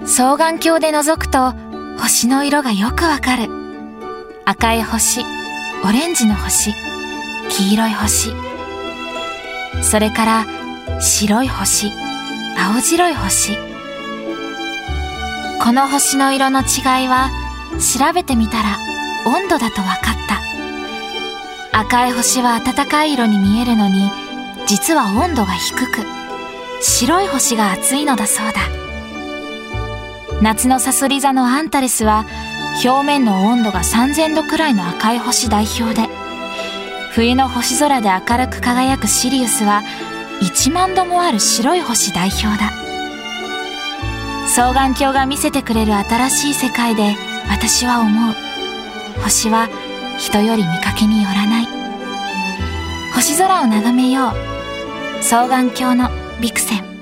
双眼鏡で覗くと星の色がよくわかる。赤い星、オレンジの星、黄色い星、それから白い星、青白い星。この星の色の違いは調べてみたら温度だとわかった。赤い星は暖かい色に見えるのに、実は温度が低く、白い星が熱いのだそうだ。夏のさそり座のアンタレスは表面の温度が3000度くらいの赤い星代表で、冬の星空で明るく輝くシリウスは1万度もある白い星代表だ。双眼鏡が見せてくれる新しい世界で、私は思う。星は人より見かけによらない。星空を眺めよう。双眼鏡のビクセン。